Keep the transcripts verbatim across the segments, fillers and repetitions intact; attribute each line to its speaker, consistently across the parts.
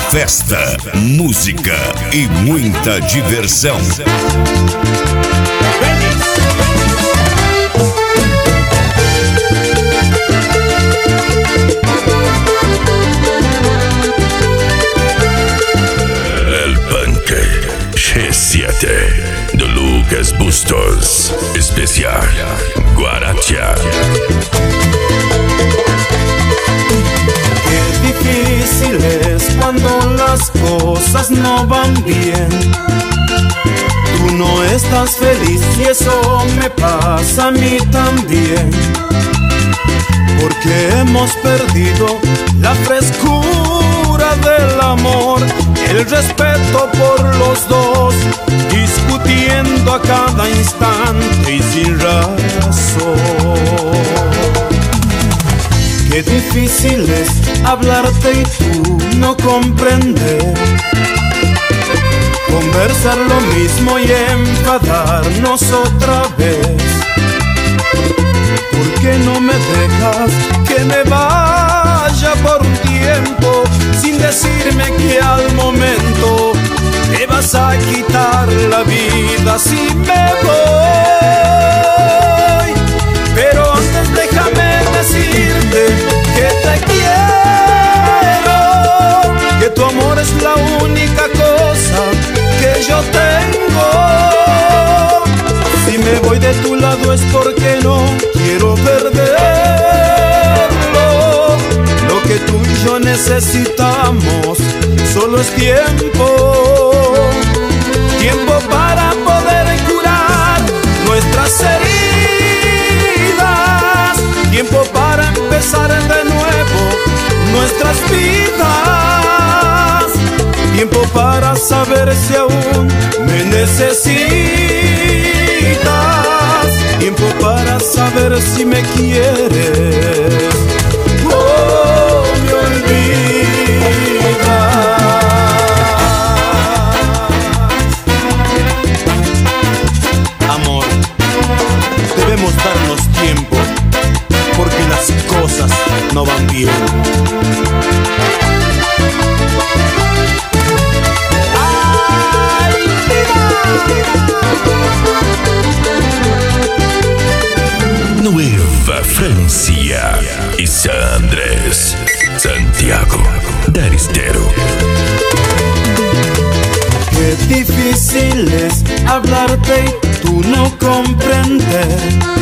Speaker 1: festa, música e muita diversão.
Speaker 2: El Punk G siete de Lucas Bustos, especial Guaracha.
Speaker 3: Qué difícil es cuando las cosas no van bien. Tú no estás feliz y eso me pasa a mí también. Porque hemos perdido la frescura del amor, el respeto por los dos, discutiendo a cada instante y sin razón. Qué difícil es hablarte y tú no comprender, conversar lo mismo y enfadarnos otra vez. ¿Por qué no me dejas que me vaya por un tiempo sin decirme que al momento me vas a quitar la vida si me voy? Pero antes déjame decirte que te quiero, que tu amor es la única cosa que yo tengo. Si me voy de tu lado es porque no quiero perderlo. Lo que tú y yo necesitamos solo es tiempo. Tiempo para poder curar nuestras heridas. Tiempo para empezar de nuevo nuestras vidas. Tiempo para saber si aún me necesitas. Tiempo para saber si me quieres o me olvidas. Amor, debemos darnos tiempo porque las cosas no van bien.
Speaker 2: Nueva Francia y San Andrés, Santiago del Estero.
Speaker 3: Qué difícil es hablarte y tú no comprender,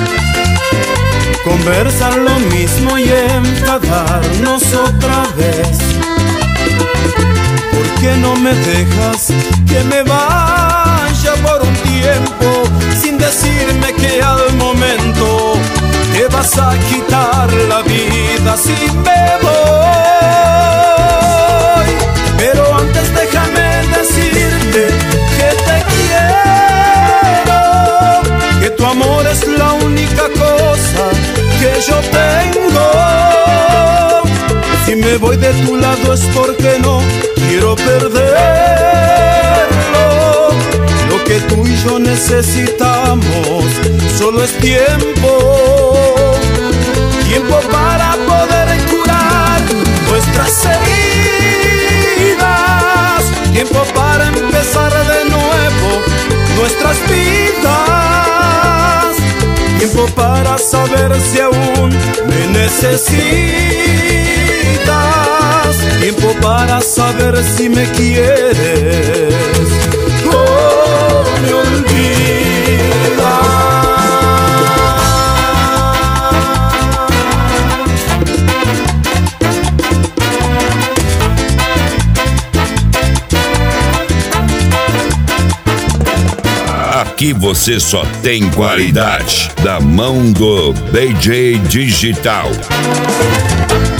Speaker 3: conversar lo mismo y enfadarnos otra vez. ¿Por qué no me dejas que me vaya por un tiempo sin decirme que al momento te vas a quitar la vida si me voy? Pero antes déjame decirte que te quiero, que tu amor es la única cosa que yo tengo. Si me voy de tu lado es porque no quiero perderlo. Lo que tú y yo necesitamos solo es tiempo. Tiempo para poder curar nuestras heridas. Tiempo para empezar de nuevo nuestras vidas. Tiempo para saber si aún me necesitas. Tiempo para saber si me quieres o me olvidas.
Speaker 1: Aqui você só tem qualidade da mão do D J Digital.